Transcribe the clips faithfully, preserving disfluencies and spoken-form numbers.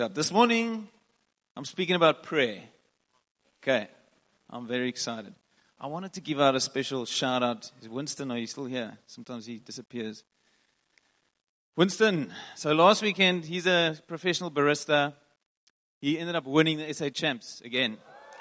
This morning, I'm speaking about prayer. Okay, I'm very excited. I wanted to give out a special shout out. Is Winston, are you still here? Sometimes he disappears. Winston, so last weekend, he's a professional barista. He ended up winning the S A Champs again.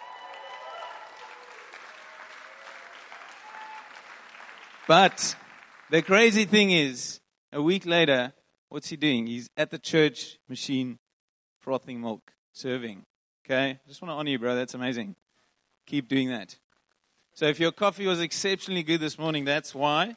But the crazy thing is, a week later, what's he doing? He's at the church machine, frothing milk, serving. Okay? Just want to honor you, bro. That's amazing. Keep doing that. So if your coffee was exceptionally good this morning, that's why.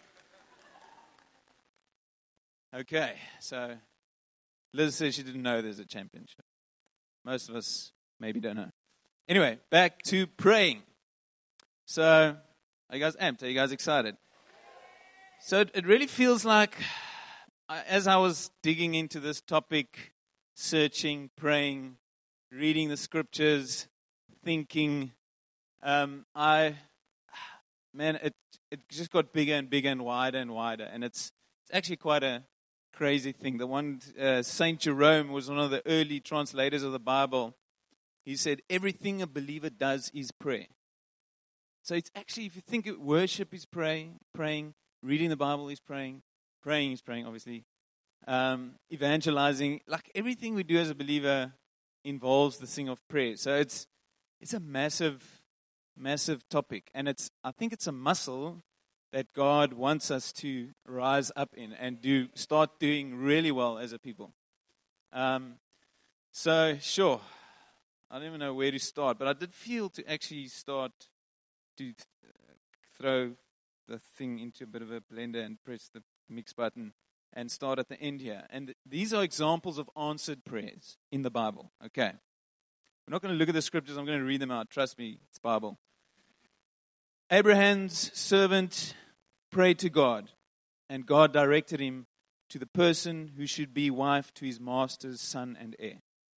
Okay. So Liz says she didn't know there's a championship. Most of us maybe don't know. Anyway, back to praying. So, are you guys amped? Are you guys excited? So it, it really feels like, as I was digging into this topic, searching, praying, reading the scriptures, thinking, um, I, man, it it just got bigger and bigger and wider and wider, and it's it's actually quite a crazy thing. The one, uh, Saint Jerome was one of the early translators of the Bible. He said, everything a believer does is prayer. So it's actually, if you think it, worship is praying, praying, reading the Bible is praying, praying is praying, obviously. Um, evangelizing, like everything we do as a believer involves the thing of prayer. So it's it's a massive, massive topic. And it's I think it's a muscle that God wants us to rise up in and do start doing really well as a people. Um, so, sure, I don't even know where to start, but I did feel to actually start to th- throw the thing into a bit of a blender and press the mix button and start at the end here. And these are examples of answered prayers in the Bible. Okay. We're not going to look at the scriptures. I'm going to read them out. Trust me, it's Bible. Abraham's servant prayed to God, and God directed him to the person who should be wife to his master's son and heir.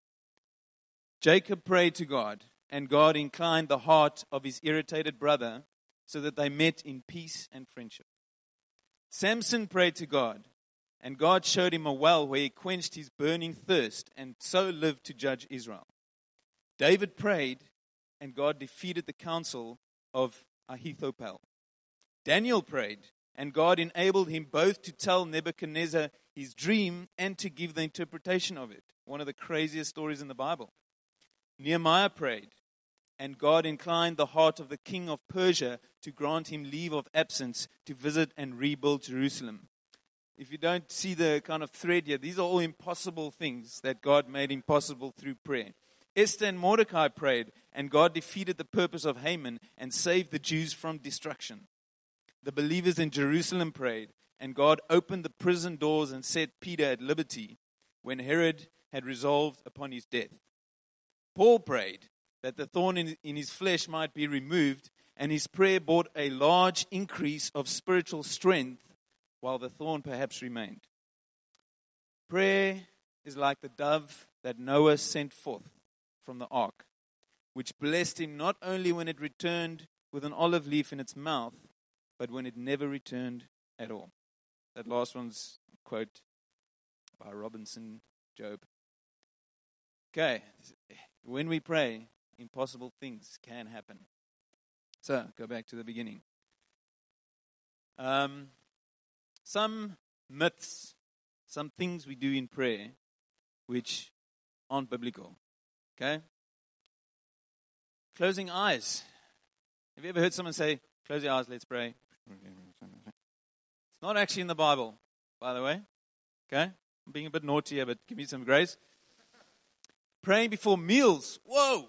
Jacob prayed to God, and God inclined the heart of his irritated brother so that they met in peace and friendship. Samson prayed to God, and God showed him a well where he quenched his burning thirst and so lived to judge Israel. David prayed, and God defeated the counsel of Ahithophel. Daniel prayed, and God enabled him both to tell Nebuchadnezzar his dream and to give the interpretation of it. One of the craziest stories in the Bible. Nehemiah prayed, and God inclined the heart of the king of Persia to grant him leave of absence to visit and rebuild Jerusalem. If you don't see the kind of thread here, these are all impossible things that God made impossible through prayer. Esther and Mordecai prayed, and God defeated the purpose of Haman and saved the Jews from destruction. The believers in Jerusalem prayed, and God opened the prison doors and set Peter at liberty when Herod had resolved upon his death. Paul prayed that the thorn in, in his flesh might be removed, and his prayer brought a large increase of spiritual strength, while the thorn perhaps remained. Prayer is like the dove that Noah sent forth from the ark, which blessed him not only when it returned with an olive leaf in its mouth, but when it never returned at all. That last one's a quote by Robinson Job. Okay, when we pray, impossible things can happen. So, go back to the beginning. Um, some myths, some things we do in prayer which aren't biblical. Okay? Closing eyes. Have you ever heard someone say, close your eyes, let's pray? It's not actually in the Bible, by the way. Okay? I'm being a bit naughty here, but give me some grace. Praying before meals. Whoa!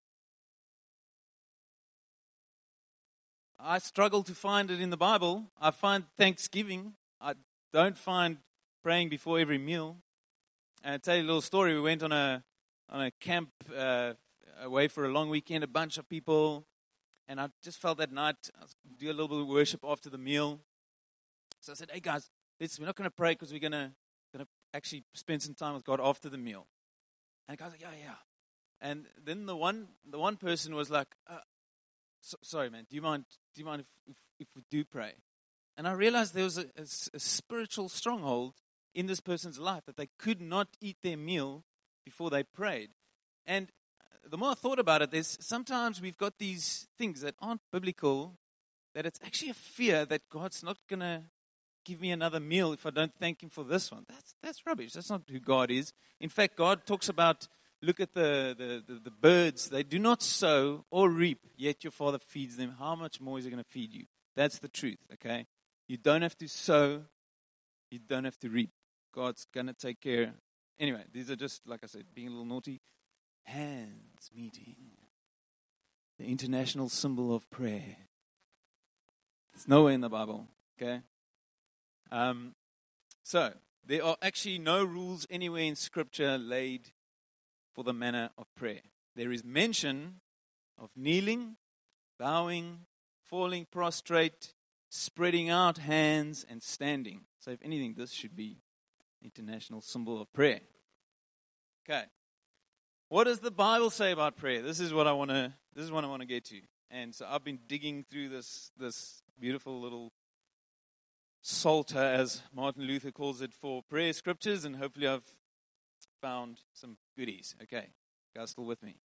I struggle to find it in the Bible. I find Thanksgiving. I don't find praying before every meal. And I'll tell you a little story. We went on a on a camp uh, away for a long weekend, a bunch of people. And I just felt that night, I was going to do a little bit of worship after the meal. So I said, hey guys, let's, we're not going to pray because we're going to going to actually spend some time with God after the meal. And the guys were like, yeah, yeah. And then the one the one person was like, uh, So, sorry, man. Do you mind? Do you mind if, if, if we do pray? And I realized there was a, a, a spiritual stronghold in this person's life that they could not eat their meal before they prayed. And the more I thought about it, there's sometimes we've got these things that aren't biblical, that it's actually a fear that God's not going to give me another meal if I don't thank Him for this one. That's that's rubbish. That's not who God is. In fact, God talks about, look at the, the, the, the birds. They do not sow or reap, yet your Father feeds them. How much more is He going to feed you? That's the truth, okay? You don't have to sow. You don't have to reap. God's going to take care. Anyway, these are just, like I said, being a little naughty. Hands meeting. The international symbol of prayer. It's nowhere in the Bible, okay? Um, so, there are actually no rules anywhere in Scripture laid for the manner of prayer. There is mention of kneeling, bowing, falling prostrate, spreading out hands, and standing. So, if anything, this should be international symbol of prayer. Okay. What does the Bible say about prayer? This is what I want to. This is what I want to get to. And so I've been digging through this this beautiful little psalter, as Martin Luther calls it, for prayer scriptures, and hopefully I've found some goodies. Okay, you guys still with me?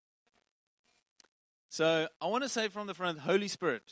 So I want to say from the front, Holy Spirit.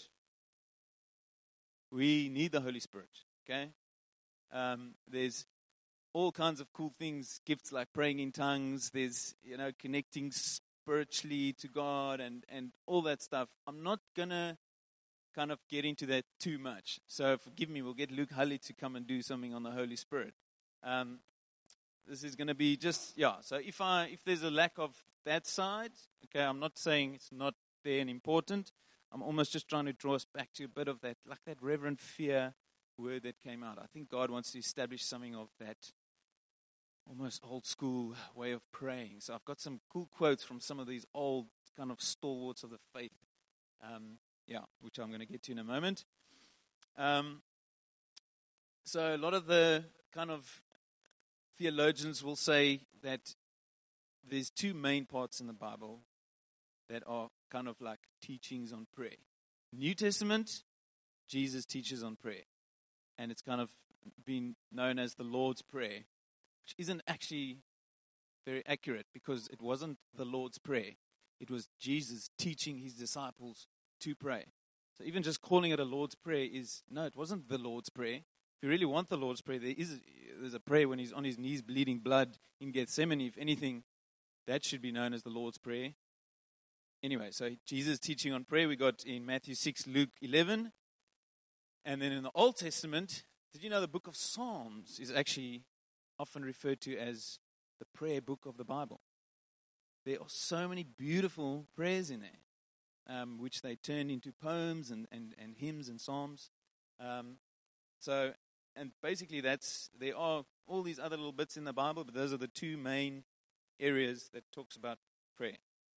We need the Holy Spirit. Okay, um, there's all kinds of cool things, gifts like praying in tongues. There's, you know, connecting spiritually to God and, and all that stuff. I'm not going to kind of get into that too much. So forgive me, we'll get Luke Hully to come and do something on the Holy Spirit. Um, this is going to be just, yeah. So if I if there's a lack of that side, okay, I'm not saying it's not there and important. I'm almost just trying to draw us back to a bit of that, like that reverent fear word that came out. I think God wants to establish something of that almost old school way of praying. So I've got some cool quotes from some of these old kind of stalwarts of the faith, um, yeah, which I'm going to get to in a moment. Um, so a lot of the kind of theologians will say that there's two main parts in the Bible that are kind of like teachings on prayer. New Testament, Jesus teaches on prayer. And it's kind of been known as the Lord's Prayer, which isn't actually very accurate because it wasn't the Lord's Prayer. It was Jesus teaching His disciples to pray. So even just calling it a Lord's Prayer is, no, it wasn't the Lord's Prayer. If you really want the Lord's Prayer, there is a, there's a prayer when He's on His knees bleeding blood in Gethsemane. If anything, that should be known as the Lord's Prayer. Anyway, so Jesus teaching on prayer, we got in Matthew six, Luke eleven. And then in the Old Testament, did you know the book of Psalms is actually often referred to as the prayer book of the Bible? There are so many beautiful prayers in there, um, which they turn into poems and, and, and hymns and psalms. Um, so, and basically that's, there are all these other little bits in the Bible, but those are the two main areas that talks about prayer.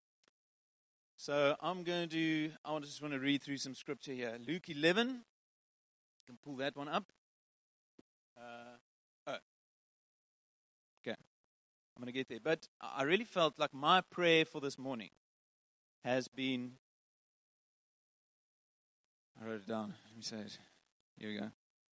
So I'm going to, I just want to read through some scripture here. Luke eleven, you can pull that one up. Uh, oh, okay. I'm going to get there. But I really felt like my prayer for this morning has been, I wrote it down. Let me say it. Here we go.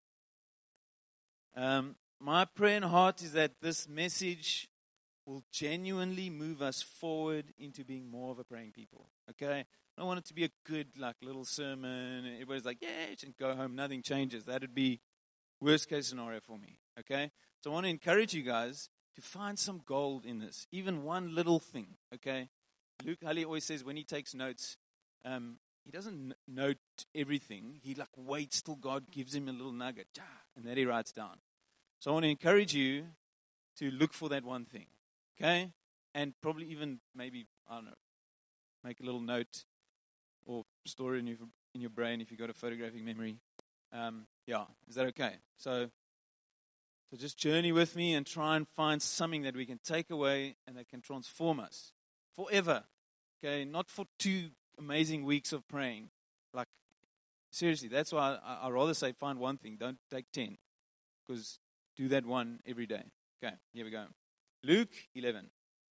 Um, my prayer and heart is that this message will genuinely move us forward into being more of a praying people. Okay? I don't want it to be a good, like, little sermon. And everybody's like, yeah, and go home. Nothing changes. That would be worst case scenario for me. Okay? So I want to encourage you guys to find some gold in this. Even one little thing. Okay? Luke Hully always says when he takes notes, um, he doesn't n- note everything. He, like, waits till God gives him a little nugget. And then he writes down. So I want to encourage you to look for that one thing. Okay? And probably even maybe, I don't know, make a little note or store it in your, in your brain if you've got a photographic memory. Um, yeah, is that okay? So, so just journey with me and try and find something that we can take away and that can transform us forever. Okay? Not for two amazing weeks of praying. Like, seriously, that's why I, I'd rather say find one thing. Don't take ten. Because do that one every day. Okay, here we go. Luke eleven.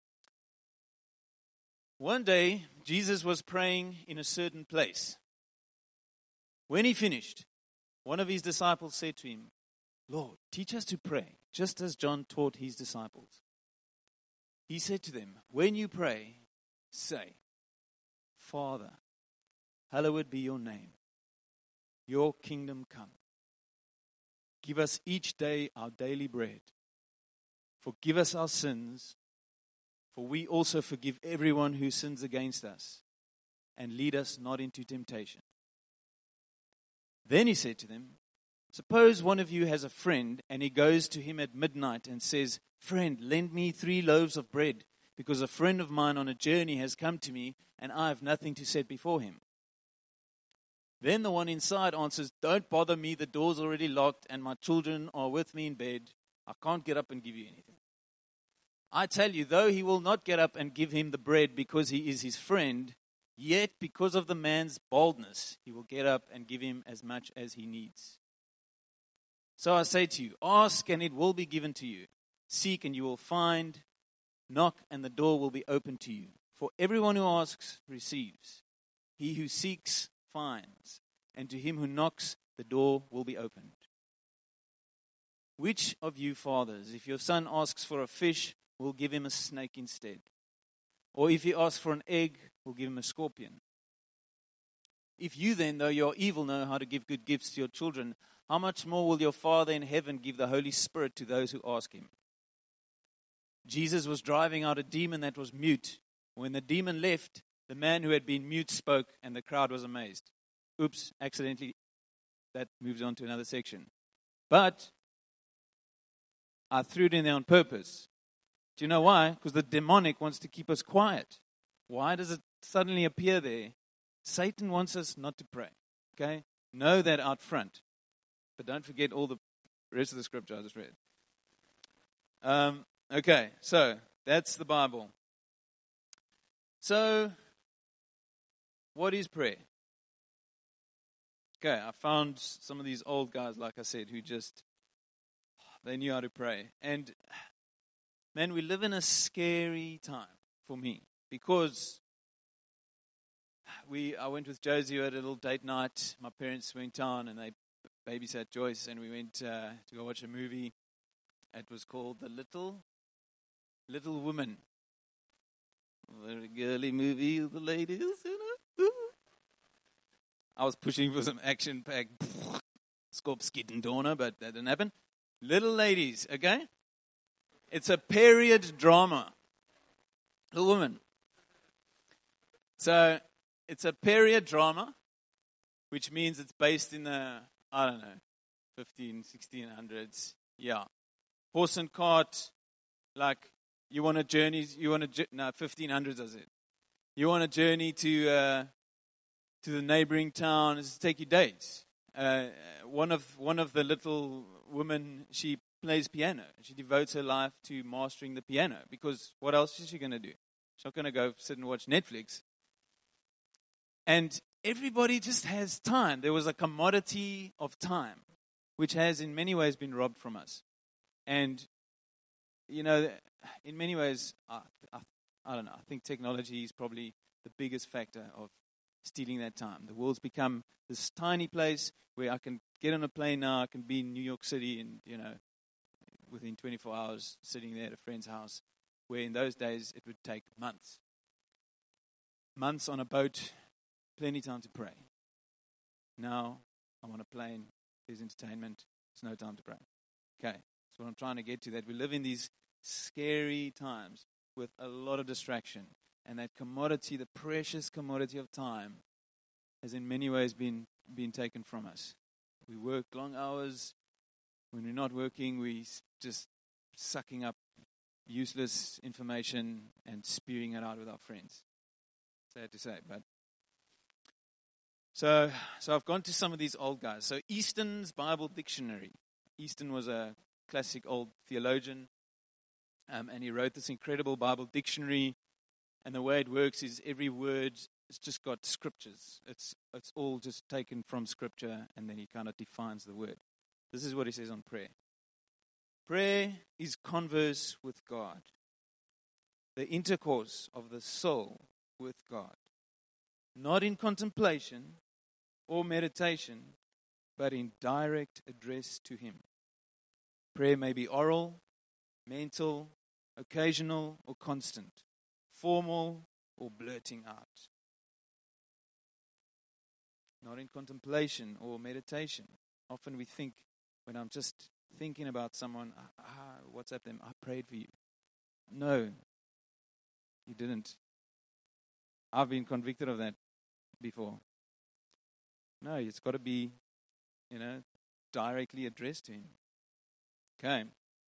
One day, Jesus was praying in a certain place. When he finished, one of his disciples said to him, Lord, teach us to pray, just as John taught his disciples. He said to them, when you pray, say, Father, hallowed be your name. Your kingdom come. Give us each day our daily bread. Forgive us our sins, for we also forgive everyone who sins against us. And lead us not into temptation. Then he said to them, suppose one of you has a friend, and he goes to him at midnight and says, friend, lend me three loaves of bread, because a friend of mine on a journey has come to me, and I have nothing to set before him. Then the one inside answers, don't bother me, the door's already locked, and my children are with me in bed. I can't get up and give you anything. I tell you, though he will not get up and give him the bread because he is his friend, yet because of the man's boldness, he will get up and give him as much as he needs. So I say to you, ask and it will be given to you. Seek and you will find. Knock and the door will be opened to you. For everyone who asks receives. He who seeks finds. And to him who knocks, the door will be opened. Which of you fathers, if your son asks for a fish, will give him a snake instead? Or if he asks for an egg, will give him a scorpion? If you then, though you are evil, know how to give good gifts to your children, how much more will your Father in heaven give the Holy Spirit to those who ask him? Jesus was driving out a demon that was mute. When the demon left, the man who had been mute spoke, and the crowd was amazed. Oops, accidentally, that moves on to another section. But I threw it in there on purpose. Do you know why? Because the demonic wants to keep us quiet. Why does it suddenly appear there? Satan wants us not to pray. Okay? Know that out front. But don't forget all the rest of the scripture I just read. Um, okay, so that's the Bible. So, what is prayer? Okay, I found some of these old guys, like I said, who just, they knew how to pray. And, man, we live in a scary time for me. Because we, I went with Josie, we had a little date night. My parents went down and they babysat Joyce, and we went uh, to go watch a movie. It was called The Little Little Woman. Very girly movie with the ladies, you know. I was pushing for some action-packed Scorp Skid and Dorner, but that didn't happen. Little ladies, okay? It's a period drama. Little Woman. So, it's a period drama, which means it's based in the, I don't know, fifteen, sixteen hundreds. Yeah. Horse and cart, like, you want a journey, you want a, no, fifteen hundreds, I said. You want a journey to, uh, to the neighboring town, it's to take you days. Uh, one of, one of the little women, she plays piano. She devotes her life to mastering the piano, because what else is she going to do? She's not going to go sit and watch Netflix. And everybody just has time. There was a commodity of time, which has in many ways been robbed from us. And, you know, in many ways, I, I, I don't know, I think technology is probably the biggest factor of stealing that time. The world's become this tiny place where I can get on a plane now, I can be in New York City and, you know, within twenty-four hours sitting there at a friend's house, where in those days it would take months. Months on a boat, plenty time to pray. Now, I'm on a plane, there's entertainment, there's no time to pray. Okay, that's what I'm trying to get to, that we live in these scary times with a lot of distraction. And that commodity, the precious commodity of time, has in many ways been, been taken from us. We work long hours. When we're not working, we're just sucking up useless information and spewing it out with our friends. Sad to say, but so so I've gone to some of these old guys. So Easton's Bible Dictionary. Easton was a classic old theologian, um, and he wrote this incredible Bible dictionary. And the way it works is every word, it's just got scriptures. It's it's all just taken from scripture, and then he kind of defines the word. This is what he says on prayer. Prayer is converse with God, the intercourse of the soul with God, not in contemplation or meditation, but in direct address to Him. Prayer may be oral, mental, occasional or constant, formal or blurting out. Not in contemplation or meditation. Often we think, when I'm just thinking about someone, ah, WhatsApp them, I prayed for you. No, you didn't. I've been convicted of that before. No, it's got to be, you know, directly addressed to him. Okay.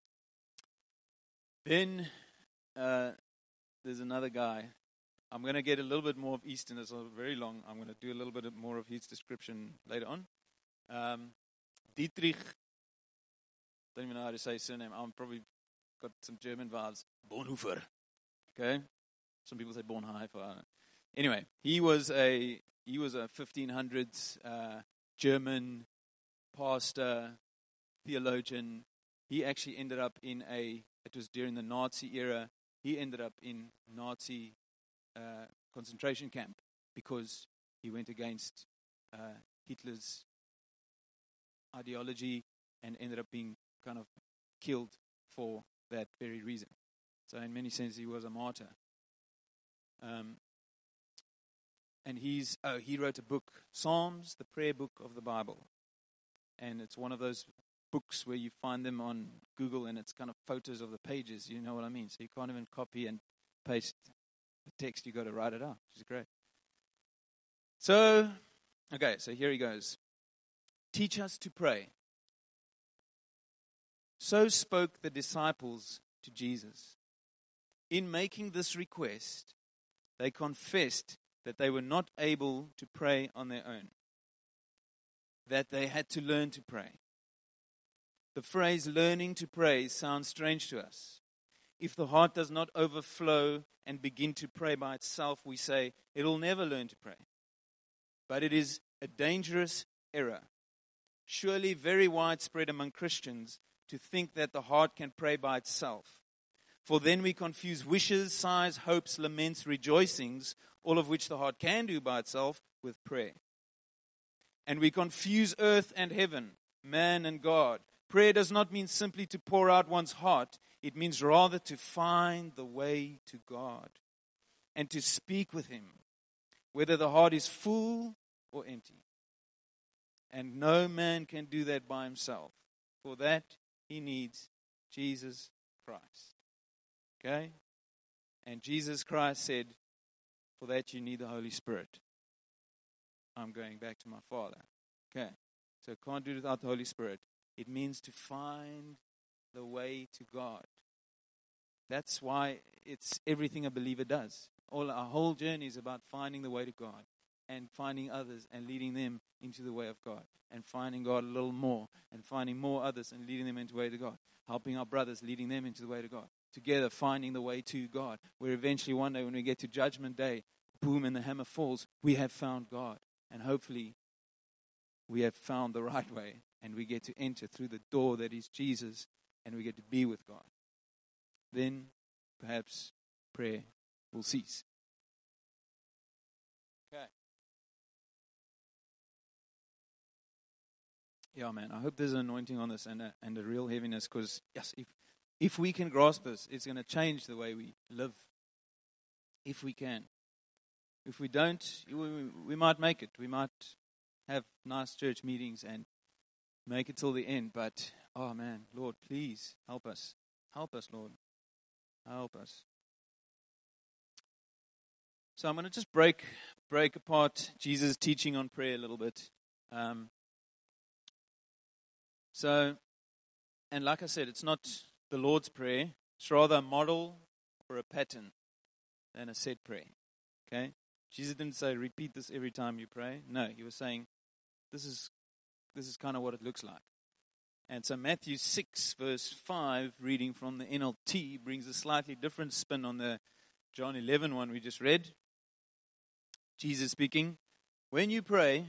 Then uh, there's another guy. I'm going to get a little bit more of Eastern. It's very long. I'm going to do a little bit more of his description later on. Um, Dietrich, don't even know how to say his surname. I'm probably got some German vibes. Bonhoeffer. Okay? Some people say Bonhoeffer. Anyway, he was a he was a fifteen hundreds uh, German pastor, theologian. He actually ended up in a, it was during the Nazi era, he ended up in Nazi uh, concentration camp because he went against uh, Hitler's ideology and ended up being kind of killed for that very reason. So in many senses, he was a martyr. Um, and he's oh, he wrote a book, Psalms, the prayer book of the Bible. And it's one of those books where you find them on Google and it's kind of photos of the pages, you know what I mean? So you can't even copy and paste the text, you got to write it out, which is great. So, okay, so here he goes. Teach us to pray. So spoke the disciples to Jesus. In making this request, they confessed that they were not able to pray on their own, that they had to learn to pray. The phrase learning to pray sounds strange to us. If the heart does not overflow and begin to pray by itself, we say it'll never learn to pray. But it is a dangerous error, surely very widespread among Christians, to think that the heart can pray by itself. For then we confuse wishes, sighs, hopes, laments, rejoicings, all of which the heart can do by itself, with prayer. And we confuse earth and heaven, man and God. Prayer does not mean simply to pour out one's heart. It means rather to find the way to God and to speak with Him, whether the heart is full or empty. And no man can do that by himself. For that, he needs Jesus Christ. Okay? And Jesus Christ said, for that you need the Holy Spirit. I'm going back to my Father. Okay? So can't do it without the Holy Spirit. It means to find the way to God. That's why it's everything a believer does. All our whole journey is about finding the way to God and finding others and leading them into the way of God and finding God a little more and finding more others and leading them into the way to God. Helping our brothers, leading them into the way to God. Together, finding the way to God. Where eventually one day when we get to Judgment Day, boom, and the hammer falls, we have found God. And hopefully we have found the right way and we get to enter through the door that is Jesus and we get to be with God. Then perhaps prayer will cease. Okay. Yeah, man, I hope there's an anointing on this and a, and a real heaviness, because yes, if if we can grasp this, it's going to change the way we live. If we can. If we don't, we, we might make it. We might have nice church meetings and make it till the end. But, oh man, Lord, please help us. Help us, Lord. Help us. So I'm going to just break break apart Jesus' teaching on prayer a little bit. Um, so, and like I said, it's not the Lord's Prayer. It's rather a model or a pattern than a set prayer. Okay? Jesus didn't say, repeat this every time you pray. No, he was saying, this is this is kind of what it looks like. And so Matthew six, verse five, reading from the N L T, brings a slightly different spin on the John eleven one we just read. Jesus speaking, when you pray,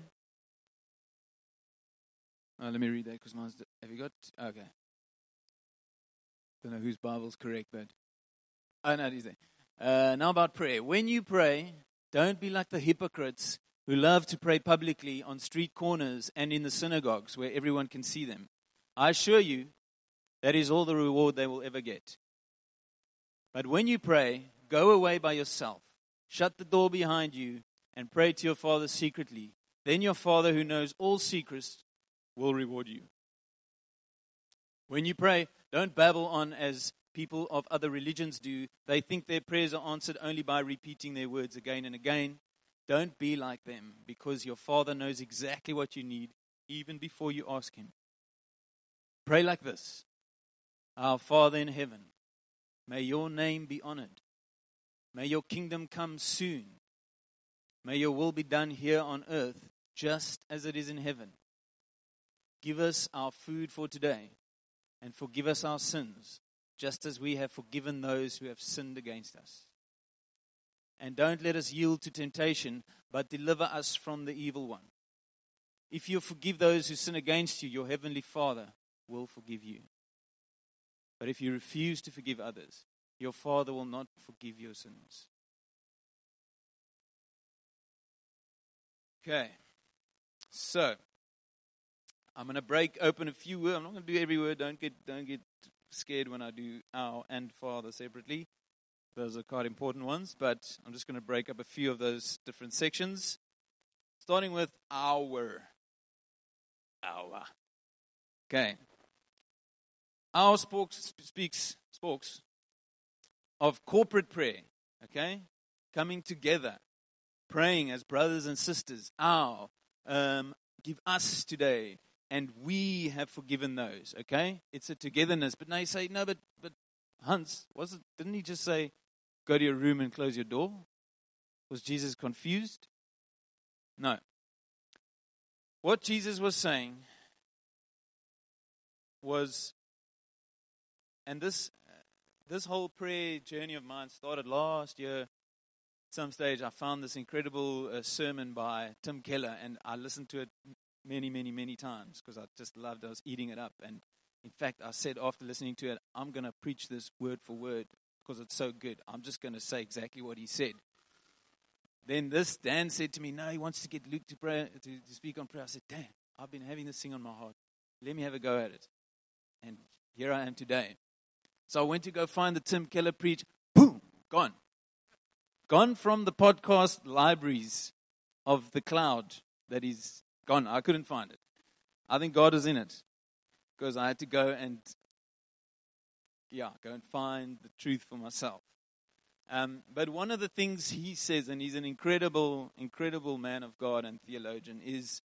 oh, let me read that because mine's, have you got, okay. Don't know whose Bible's correct, but, oh no, he's there. Uh, now about prayer. When you pray, don't be like the hypocrites who love to pray publicly on street corners and in the synagogues where everyone can see them. I assure you, that is all the reward they will ever get. But when you pray, go away by yourself, shut the door behind you, and pray to your Father secretly. Then your Father who knows all secrets will reward you. When you pray, don't babble on as people of other religions do. They think their prayers are answered only by repeating their words again and again. Don't be like them, because your Father knows exactly what you need, even before you ask Him. Pray like this: Our Father in heaven, may your name be honored. May your kingdom come soon. May your will be done here on earth, just as it is in heaven. Give us our food for today, and forgive us our sins, just as we have forgiven those who have sinned against us. And don't let us yield to temptation, but deliver us from the evil one. If you forgive those who sin against you, your heavenly Father will forgive you. But if you refuse to forgive others, your Father will not forgive your sins. Okay, so I'm going to break open a few words. I'm not going to do every word. Don't get don't get scared when I do our and Father separately. Those are quite important ones, but I'm just going to break up a few of those different sections, starting with our. Our. Okay. Our speaks, speaks, speaks of corporate prayer, okay? Coming together, praying as brothers and sisters. Our, um, give us today, and we have forgiven those, okay? It's a togetherness. But now you say, no, but, but Hans, was it, didn't he just say, go to your room and close your door? Was Jesus confused? No. What Jesus was saying was, and this this whole prayer journey of mine started last year. At some stage, I found this incredible uh, sermon by Tim Keller, and I listened to it many, many, many times because I just loved it. I was eating it up. And in fact, I said after listening to it, I'm going to preach this word for word because it's so good. I'm just going to say exactly what he said. Then this, Dan said to me, no, he wants to get Luke to pray, to, to speak on prayer. I said, Dan, I've been having this thing on my heart. Let me have a go at it. And here I am today. So I went to go find the Tim Keller preach. Boom, gone. Gone from the podcast libraries of the cloud that is gone. I couldn't find it. I think God is in it. Because I had to go and, yeah, go and find the truth for myself. Um, but one of the things he says, and he's an incredible, incredible man of God and theologian, is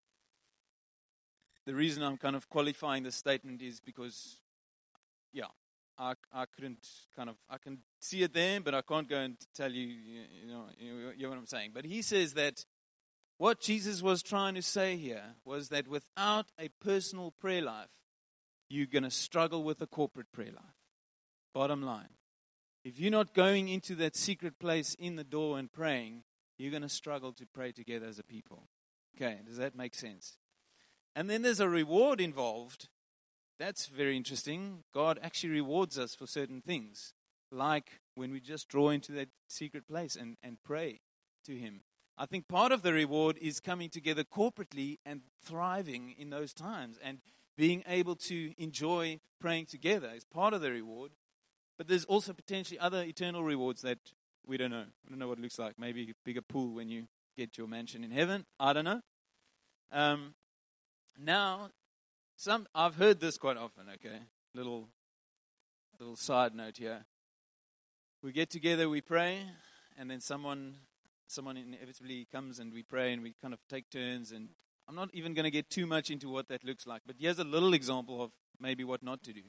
the reason I'm kind of qualifying this statement is because, yeah, I I couldn't kind of, I can see it there, but I can't go and tell you, you, you know, you, you know what I'm saying. But he says that what Jesus was trying to say here was that without a personal prayer life, you're going to struggle with a corporate prayer life. Bottom line. If you're not going into that secret place in the door and praying, you're going to struggle to pray together as a people. Okay, does that make sense? And then there's a reward involved. That's very interesting. God actually rewards us for certain things, like when we just draw into that secret place and, and pray to Him. I think part of the reward is coming together corporately and thriving in those times and being able to enjoy praying together is part of the reward. But there's also potentially other eternal rewards that we don't know. We don't know what it looks like. Maybe a bigger pool when you get your mansion in heaven. I don't know. Um, now, some I've heard this quite often, okay? Little, little side note here. We get together, we pray, and then someone someone inevitably comes and we pray and we kind of take turns. And I'm not even going to get too much into what that looks like. But here's a little example of maybe what not to do.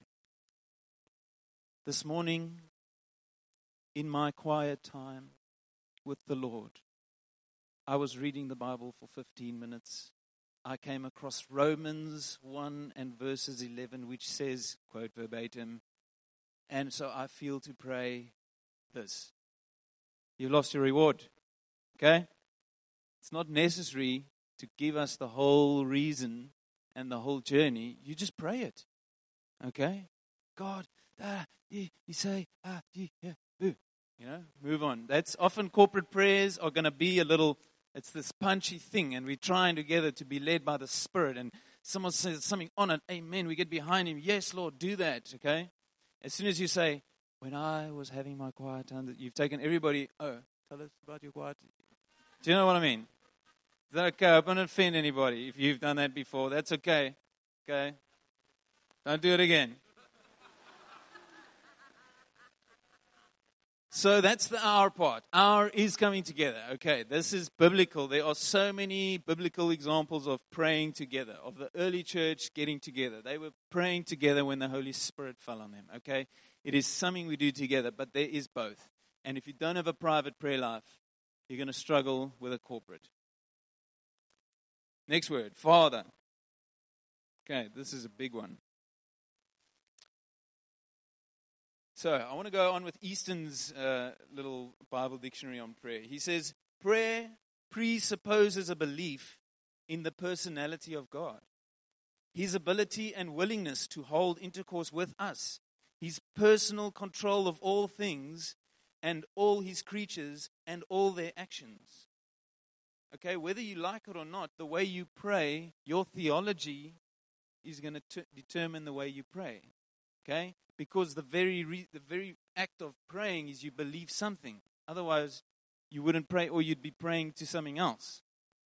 This morning, in my quiet time with the Lord, I was reading the Bible for fifteen minutes. I came across Romans one and verses eleven, which says, quote verbatim, and so I feel to pray this. You lost your reward, okay? It's not necessary to give us the whole reason and the whole journey. You just pray it, okay? God, ah, you, you say, ah, you, yeah, boo. You know, move on. That's often corporate prayers are going to be a little, it's this punchy thing, and we're trying together to be led by the Spirit. And someone says something on it, amen, we get behind Him. Yes, Lord, do that, okay? As soon as you say, when I was having my quiet time, that you've taken everybody, oh, tell us about your quiet. Do you know what I mean? Is that okay? I won't offend anybody if you've done that before. That's okay. Okay? Don't do it again. So that's the our part. Our is coming together. Okay, this is biblical. There are so many biblical examples of praying together, of the early church getting together. They were praying together when the Holy Spirit fell on them. Okay, it is something we do together, but there is both. And if you don't have a private prayer life, you're going to struggle with a corporate. Next word, Father. Okay, this is a big one. So I want to go on with Easton's uh, little Bible dictionary on prayer. He says, prayer presupposes a belief in the personality of God, His ability and willingness to hold intercourse with us, His personal control of all things and all His creatures and all their actions. Okay, whether you like it or not, the way you pray, your theology is going to t- determine the way you pray. Okay? Because the very re- the very act of praying is you believe something. Otherwise, you wouldn't pray, or you'd be praying to something else.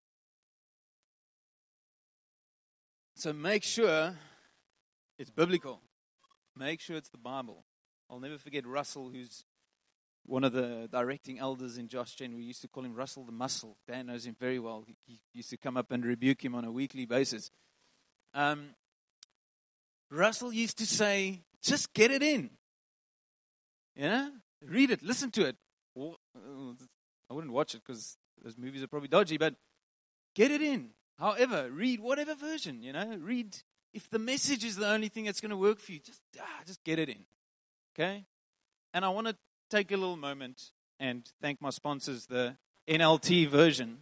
So make sure it's biblical. Make sure it's the Bible. I'll never forget Russell, who's one of the directing elders in Josh Gen. We used to call him Russell the Muscle. Dan knows him very well. He, he used to come up and rebuke him on a weekly basis. Um, Russell used to say, just get it in. Yeah? Read it. Listen to it. I wouldn't watch it because those movies are probably dodgy, but get it in. However, read whatever version, you know. Read. If the message is the only thing that's going to work for you, just, ah, just get it in. Okay? And I want to take a little moment and thank my sponsors, the N L T version.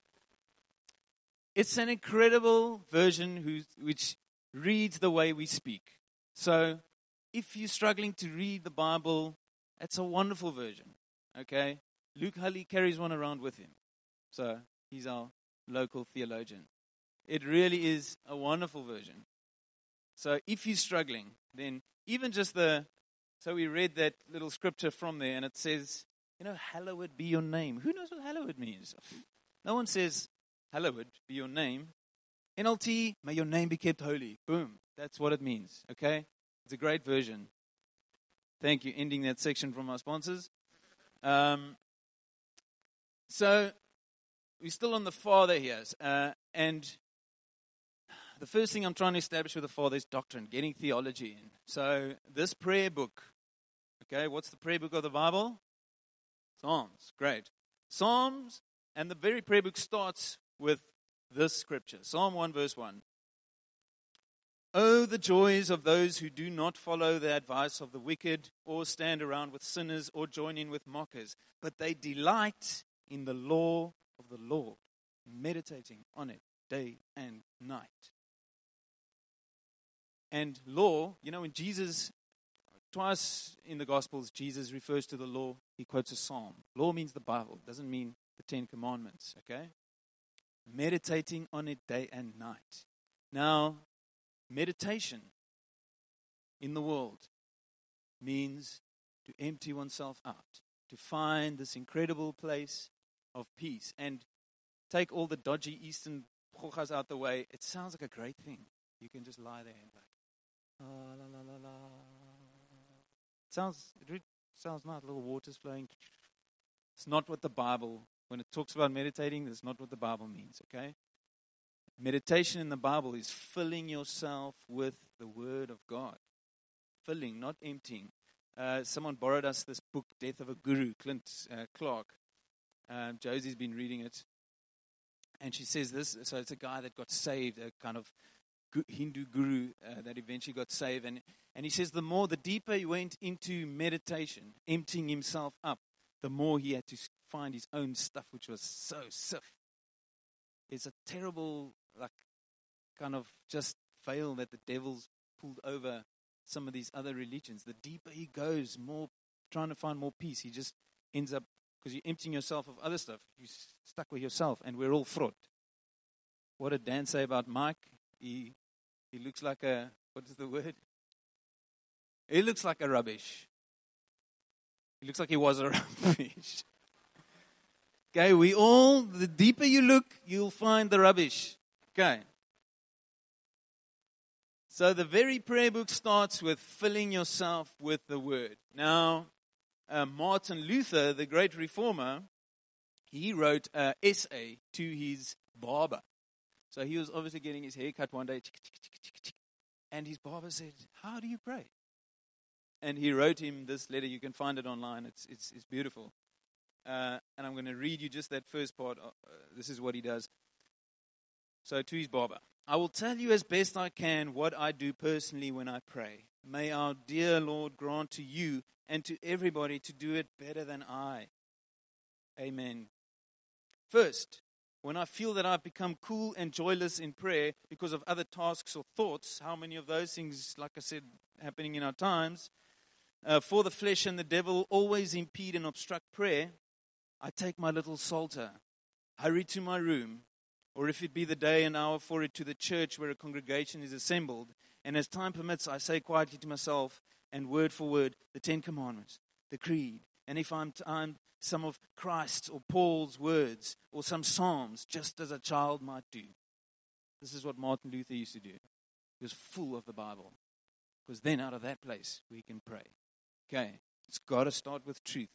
It's an incredible version who's, which reads the way we speak. So if you're struggling to read the Bible, it's a wonderful version. Okay? Luke Hulley carries one around with him. So he's our local theologian. It really is a wonderful version. So if you're struggling, then even just the, so we read that little scripture from there, and it says, you know, hallowed be your name. Who knows what hallowed means? No one says, hallowed be your name. N L T, may your name be kept holy. Boom. That's what it means. Okay? It's a great version. Thank you. Ending that section from our sponsors. Um, so we're still on the Father here. Uh, and the first thing I'm trying to establish with the Father is doctrine, getting theology in. So this prayer book, okay, what's the prayer book of the Bible? Psalms. Great. Psalms, and the very prayer book starts with this scripture. Psalm one verse one. Oh, the joys of those who do not follow the advice of the wicked, or stand around with sinners, or join in with mockers, but they delight in the law of the Lord, meditating on it day and night. And law, you know, when Jesus, twice in the Gospels, Jesus refers to the law, he quotes a psalm. Law means the Bible, doesn't mean the Ten Commandments, okay? Meditating on it day and night. Now, meditation in the world means to empty oneself out, to find this incredible place of peace and take all the dodgy Eastern chochas out the way. It sounds like a great thing. You can just lie there and like, oh, la, la, la, la. It sounds, it really sounds nice, little waters flowing. It's not what the Bible, when it talks about meditating, that's not what the Bible means, okay? Meditation in the Bible is filling yourself with the Word of God. Filling, not emptying. Uh, someone borrowed us this book, Death of a Guru, Clint uh, Clark. Um, Josie's been reading it. And she says this, so it's a guy that got saved, a kind of Hindu guru uh, that eventually got saved. And, and he says the more, the deeper he went into meditation, emptying himself up, the more he had to find his own stuff, which was so stiff. It's a terrible, like, kind of just veil that the devil's pulled over some of these other religions. The deeper he goes, more trying to find more peace, he just ends up, because you're emptying yourself of other stuff, you're stuck with yourself, and we're all fraught. What did Dan say about Mike? He he looks like a, what is the word? He looks like a rubbish. He looks like he was a rubbish. Okay, we all, the deeper you look, you'll find the rubbish. Okay. So the very prayer book starts with filling yourself with the word. Now, uh, Martin Luther, the great reformer, he wrote an essay to his barber. So he was obviously getting his hair cut one day. And his barber said, how do you pray? And he wrote him this letter. You can find it online. It's it's, it's beautiful. Uh, and I'm going to read you just that first part. Uh, this is what he does. So to his barber. I will tell you as best I can what I do personally when I pray. May our dear Lord grant to you and to everybody to do it better than I. Amen. First, when I feel that I've become cool and joyless in prayer because of other tasks or thoughts, how many of those things, like I said, happening in our times, uh, for the flesh and the devil always impede and obstruct prayer, I take my little psalter, hurry to my room, or if it be the day and hour for it, to the church where a congregation is assembled, and as time permits, I say quietly to myself, and word for word, the Ten Commandments, the Creed, and if I'm timed, some of Christ's or Paul's words, or some Psalms, just as a child might do. This is what Martin Luther used to do. He was full of the Bible, because then out of that place, we can pray. Okay, it's got to start with truth.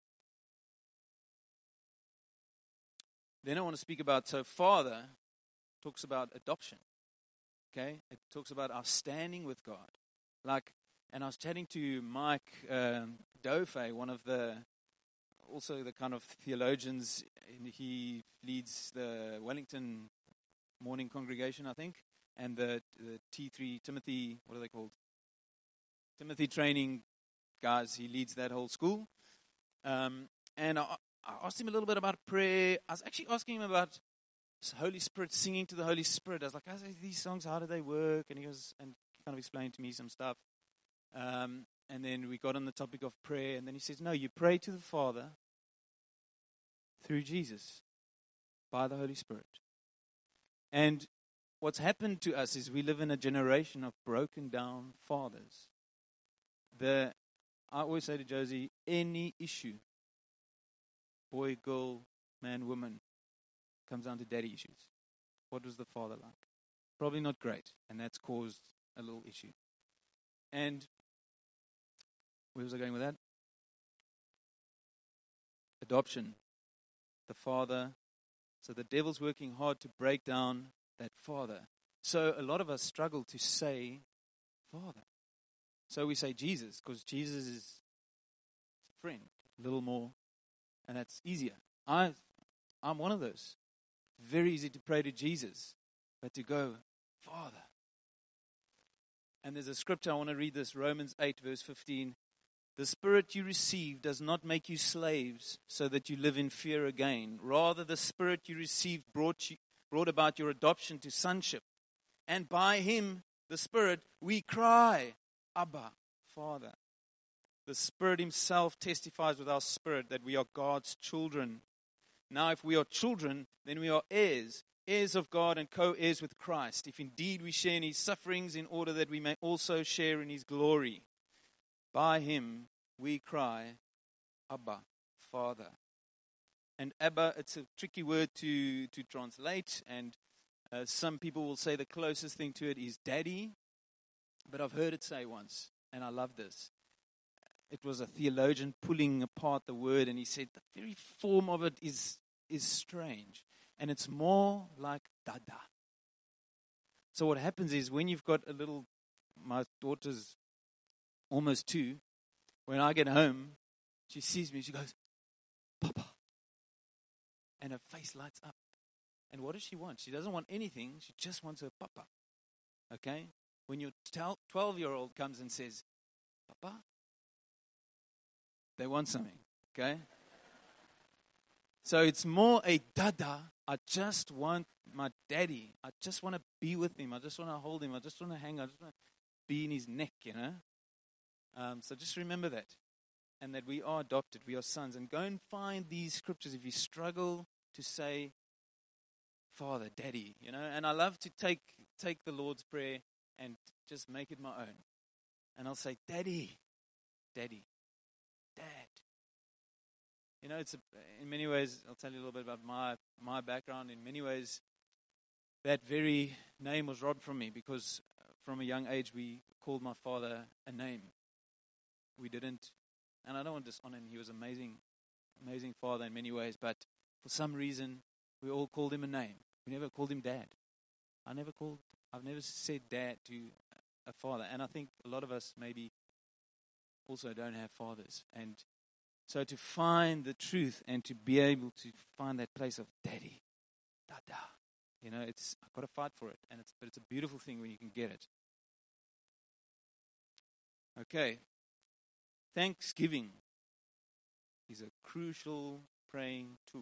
Then I want to speak about, so Father talks about adoption. Okay, it talks about our standing with God. Like, and I was chatting to Mike um, Dove, one of the, also the kind of theologians, and he leads the Wellington Morning Congregation, I think, and the, the T three, Timothy, what are they called? Timothy training guys, he leads that whole school. Um, and I, I asked him a little bit about prayer. I was actually asking him about Holy Spirit, singing to the Holy Spirit. I was like, I say, these songs, how do they work? And he goes, and he kind of explained to me some stuff. Um, and then we got on the topic of prayer. And then he says, no, you pray to the Father through Jesus by the Holy Spirit. And what's happened to us is we live in a generation of broken down fathers. The I always say to Josie, any issue, boy, girl, man, woman, comes down to daddy issues. What was the father like? Probably not great, and that's caused a little issue. And where was I going with that? Adoption. The father. So the devil's working hard to break down that father. So a lot of us struggle to say Father. So we say Jesus, because Jesus is a friend, a little more, and that's easier. I, I'm one of those. Very easy to pray to Jesus, but to go, Father. And there's a scripture, I want to read this, Romans eight, verse fifteen. The Spirit you received does not make you slaves so that you live in fear again. Rather, the Spirit you received brought, you, brought about your adoption to sonship. And by Him, the Spirit, we cry, Abba, Father. The Spirit Himself testifies with our spirit that we are God's children. Now, if we are children, then we are heirs, heirs of God and co-heirs with Christ, if indeed we share in His sufferings, in order that we may also share in His glory. By Him we cry, Abba, Father. And Abba, it's a tricky word to, to translate, and uh, some people will say the closest thing to it is daddy, but I've heard it say once, and I love this. It was a theologian pulling apart the word, and he said the very form of it is, is strange, and it's more like dada. So what happens is when you've got a little, my daughter's almost two, when I get home, she sees me, she goes, Papa. And her face lights up. And what does she want? She doesn't want anything. She just wants her papa. Okay? When your twelve-year-old comes and says, Papa, they want something. Okay? So it's more a dada. I just want my daddy. I just want to be with him. I just want to hold him. I just want to hang. I just want to be in his neck, you know? Um, so just remember that. And that we are adopted. We are sons. And go and find these scriptures if you struggle to say, Father, Daddy, you know. And I love to take take the Lord's Prayer and just make it my own. And I'll say, Daddy, Daddy, Dad, You know, it's a, in many ways, I'll tell you a little bit about my, my background. In many ways, that very name was robbed from me because from a young age, we called my father a name. We didn't, and I don't want to dishonor him. He was amazing, amazing father in many ways, but for some reason, we all called him a name. We never called him dad. I never called, I've never said dad to a father, and I think a lot of us maybe also don't have fathers. And so to find the truth and to be able to find that place of daddy, dada, you know, it's, I've got to fight for it, and it's, but it's a beautiful thing when you can get it. Okay. Thanksgiving is a crucial praying tool.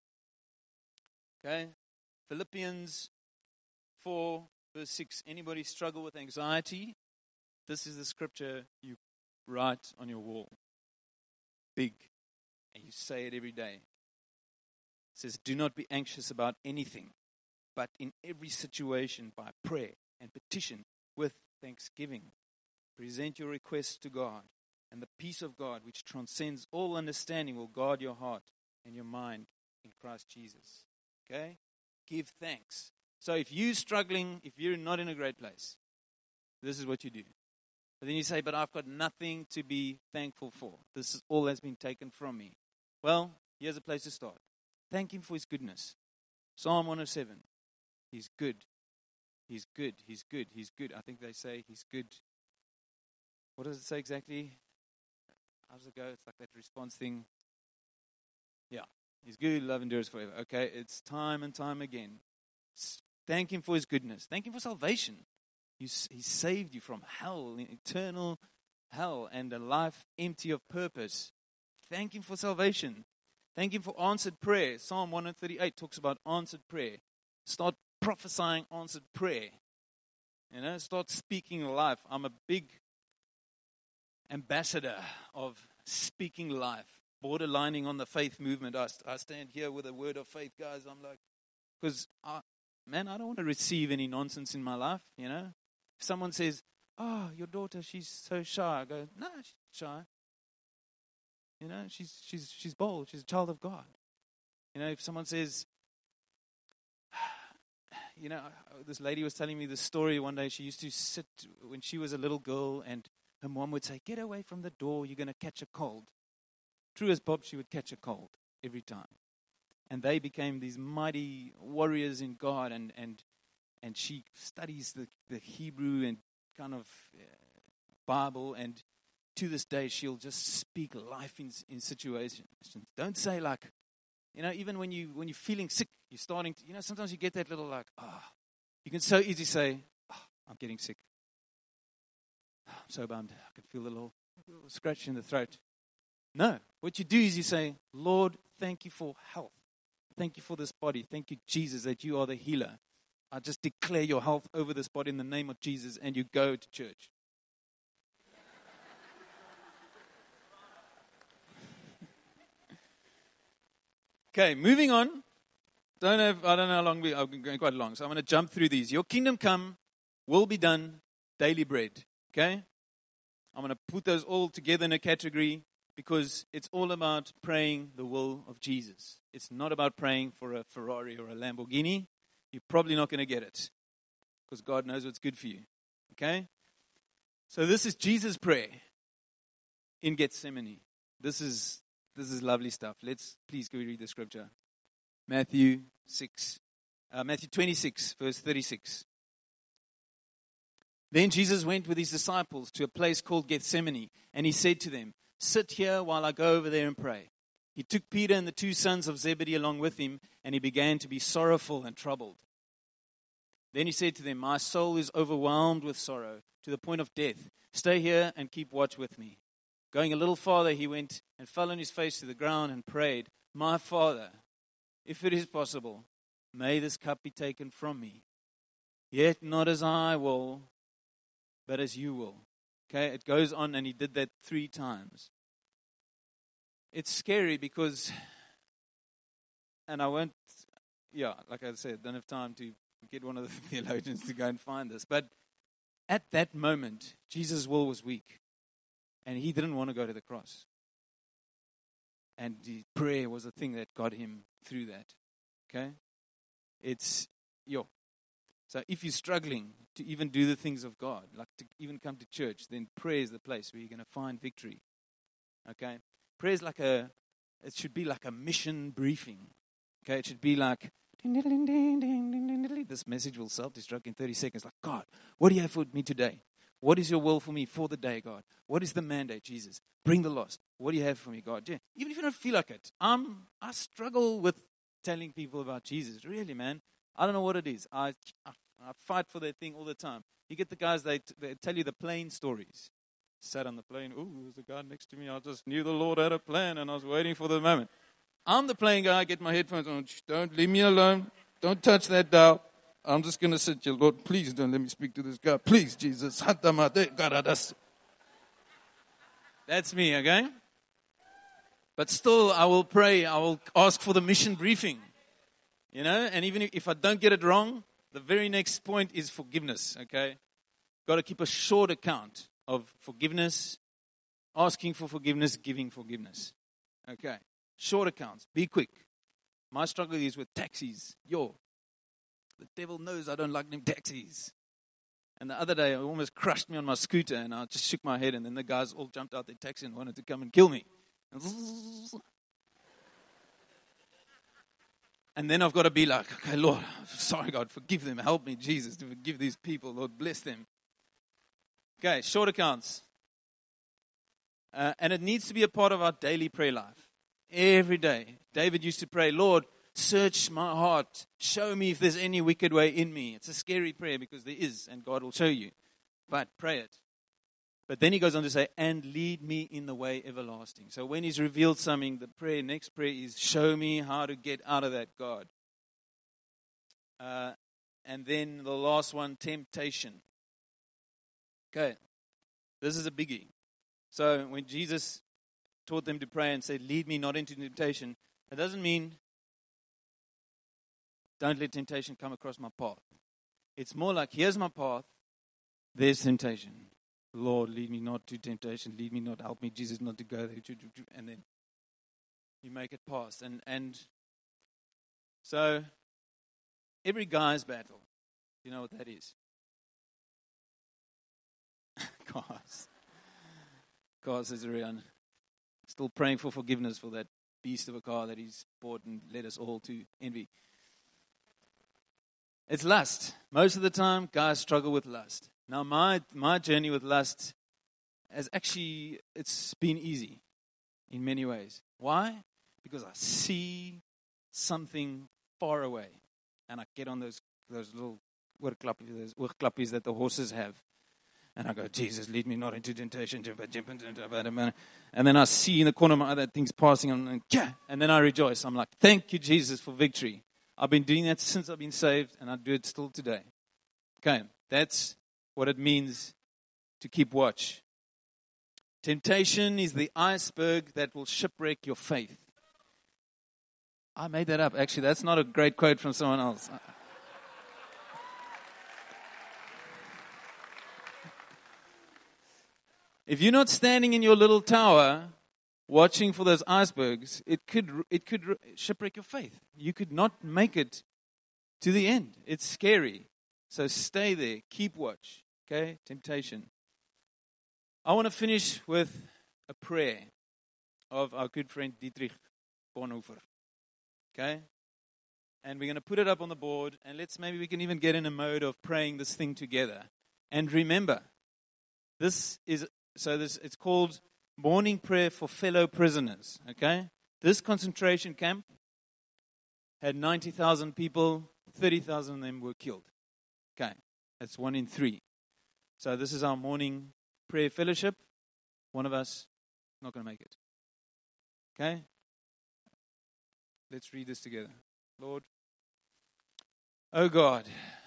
Okay? Philippians four, verse six. Anybody struggle with anxiety? This is the scripture you write on your wall. Big. And you say it every day. It says, do not be anxious about anything, but in every situation by prayer and petition with thanksgiving. Present your requests to God, and the peace of God, which transcends all understanding, will guard your heart and your mind in Christ Jesus. Okay? Give thanks. So if you're struggling, if you're not in a great place, this is what you do. But then you say, but I've got nothing to be thankful for. This is all that's been taken from me. Well, here's a place to start. Thank Him for His goodness. Psalm one oh seven. He's good. He's good. He's good. He's good. I think they say He's good. What does it say exactly? How does it go? It's like that response thing. Yeah. He's good. Love endures forever. Okay. It's time and time again. Thank Him for His goodness. Thank Him for salvation. He's, he saved you from hell, eternal hell, and a life empty of purpose. Thank Him for salvation. Thank Him for answered prayer. Psalm one thirty-eight talks about answered prayer. Start prophesying answered prayer. You know, start speaking life. I'm a big ambassador of speaking life, borderlining on the faith movement. I, I stand here with a word of faith, guys. I'm like, because, man, I don't want to receive any nonsense in my life, you know. If someone says, oh, your daughter, she's so shy, I go, no, she's shy. You know, she's she's she's bold. She's a child of God. You know, if someone says, you know, this lady was telling me this story one day. She used to sit when she was a little girl, and her mom would say, get away from the door, you're going to catch a cold. True as Bob, she would catch a cold every time. And they became these mighty warriors in God, and and, and she studies the, the Hebrew and kind of uh, Bible, and to this day, she'll just speak life in, in situations. Don't say like, you know, even when, you, when you're feeling sick, you're starting to, you know, sometimes you get that little like, ah, oh, you can so easily say, oh, I'm getting sick. I'm so bummed. I can feel a little, a little scratch in the throat. No, what you do is you say, Lord, thank you for health. Thank you for this body. Thank you, Jesus, that you are the healer. I just declare your health over this body in the name of Jesus, and you go to church. Okay, moving on. Don't have, I don't know how long we, I'm going quite long, so I'm going to jump through these. Your kingdom come, will be done, daily bread. Okay? I'm going to put those all together in a category because it's all about praying the will of Jesus. It's not about praying for a Ferrari or a Lamborghini. You're probably not going to get it because God knows what's good for you. Okay? So this is Jesus' prayer in Gethsemane. This is this is lovely stuff. Let's please go read the scripture. Matthew six, uh, Matthew twenty-six, verse thirty-six. Then Jesus went with his disciples to a place called Gethsemane, and he said to them, sit here while I go over there and pray. He took Peter and the two sons of Zebedee along with him, and he began to be sorrowful and troubled. Then he said to them, my soul is overwhelmed with sorrow to the point of death. Stay here and keep watch with me. Going a little farther, he went and fell on his face to the ground and prayed, my Father, if it is possible, may this cup be taken from me. Yet not as I will, but as you will. Okay, it goes on, and he did that three times. It's scary because, and I won't, yeah, like I said, don't have time to get one of the theologians to go and find this. But at that moment, Jesus' will was weak, and he didn't want to go to the cross. And the prayer was the thing that got him through that. Okay? It's, yo. So if you're struggling to even do the things of God, like to even come to church, then prayer is the place where you're going to find victory. Okay? Prayer is like a, it should be like a mission briefing. Okay? It should be like, this message will self-destruct in thirty seconds. Like, God, what do you have for me today? What is your will for me for the day, God? What is the mandate, Jesus? Bring the lost. What do you have for me, God? Yeah. Even if you don't feel like it. Um, I struggle with telling people about Jesus. Really, man. I don't know what it is. I, I, I fight for that thing all the time. You get the guys, they, they tell you the plane stories. Sat on the plane. Ooh, there's a guy next to me. I just knew the Lord had a plan, and I was waiting for the moment. I'm the plane guy. I get my headphones on. Don't leave me alone. Don't touch that dial. I'm just going to sit here. Lord, please don't let me speak to this guy. Please, Jesus. That's me, okay? But still, I will pray. I will ask for the mission briefing. You know, and even if I don't get it wrong, the very next point is forgiveness, okay? Got to keep a short account of forgiveness, asking for forgiveness, giving forgiveness. Okay? Short accounts. Be quick. My struggle is with taxis. Yo, the devil knows I don't like them taxis. And the other day, it almost crushed me on my scooter, and I just shook my head, and then the guys all jumped out their taxi and wanted to come and kill me. And then I've got to be like, okay, Lord, sorry, God, forgive them. Help me, Jesus, to forgive these people. Lord, bless them. Okay, short accounts. Uh, and it needs to be a part of our daily prayer life. Every day. David used to pray, Lord, search my heart. Show me if there's any wicked way in me. It's a scary prayer because there is, and God will show you. But pray it. But then he goes on to say, and lead me in the way everlasting. So when he's revealed something, the prayer, next prayer is, show me how to get out of that, God. Uh, and then the last one, temptation. Okay, this is a biggie. So when Jesus taught them to pray and said, lead me not into temptation, it doesn't mean don't let temptation come across my path. It's more like, here's my path, there's temptation. Lord, lead me not to temptation. Lead me not, help me, Jesus, not to go there. And then you make it pass. And and so every guy's battle, you know what that is? Cars. Cars is around. Still praying for forgiveness for that beast of a car that he's bought and led us all to envy. It's lust. Most of the time, guys struggle with lust. Now, my my journey with lust has actually, it's been easy in many ways. Why? Because I see something far away, and I get on those those little oorklappies, those oorklappies that the horses have, and I go, Jesus, lead me not into temptation. And then I see in the corner of my eye that thing's passing, and, and then I rejoice. I'm like, thank you, Jesus, for victory. I've been doing that since I've been saved, and I do it still today. Okay, that's what it means to keep watch. Temptation is the iceberg that will shipwreck your faith. I made that up. Actually, that's not a great quote from someone else. If you're not standing in your little tower watching for those icebergs, it could it could shipwreck your faith. You could not make it to the end. It's scary. So stay there. Keep watch. Okay? Temptation. I want to finish with a prayer of our good friend Dietrich Bonhoeffer. Okay? And we're going to put it up on the board, and let's maybe we can even get in a mode of praying this thing together. And remember, this is, so this it's called Morning Prayer for Fellow Prisoners. Okay? This concentration camp had ninety thousand people, thirty thousand of them were killed. Okay? That's one in three. So this is our morning prayer fellowship. One of us not going to make it. Okay? Let's read this together. Lord, oh God,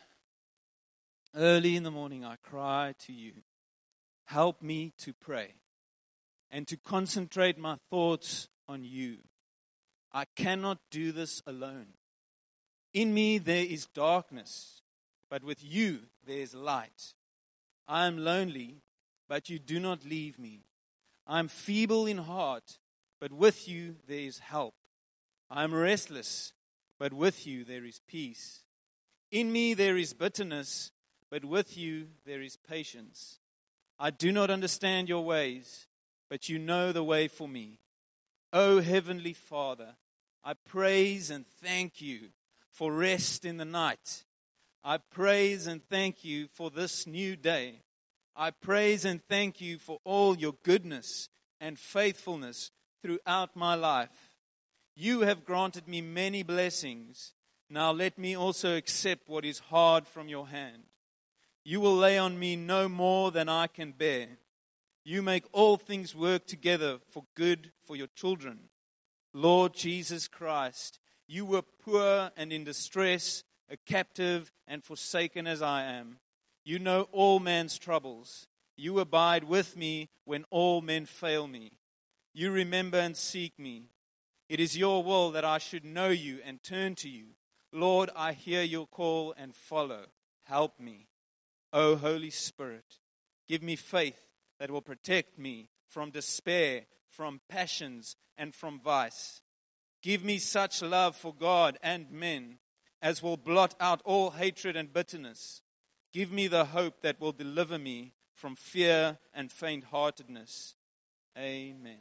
early in the morning I cry to you. Help me to pray and to concentrate my thoughts on you. I cannot do this alone. In me there is darkness, but with you there is light. I am lonely, but you do not leave me. I am feeble in heart, but with you there is help. I am restless, but with you there is peace. In me there is bitterness, but with you there is patience. I do not understand your ways, but you know the way for me. O Heavenly Father, I praise and thank you for rest in the night. I praise and thank you for this new day. I praise and thank you for all your goodness and faithfulness throughout my life. You have granted me many blessings. Now let me also accept what is hard from your hand. You will lay on me no more than I can bear. You make all things work together for good for your children. Lord Jesus Christ, you were poor and in distress, a captive and forsaken as I am. You know all man's troubles. You abide with me when all men fail me. You remember and seek me. It is your will that I should know you and turn to you. Lord, I hear your call and follow. Help me. O Holy Spirit, give me faith that will protect me from despair, from passions, and from vice. Give me such love for God and men as will blot out all hatred and bitterness. Give me the hope that will deliver me from fear and faint-heartedness. Amen.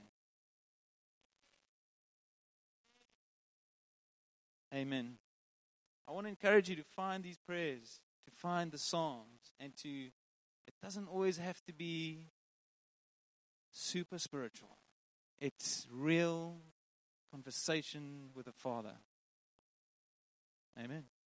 Amen. I want to encourage you to find these prayers, to find the Psalms, and to, it doesn't always have to be super spiritual. It's real conversation with the Father. Amen.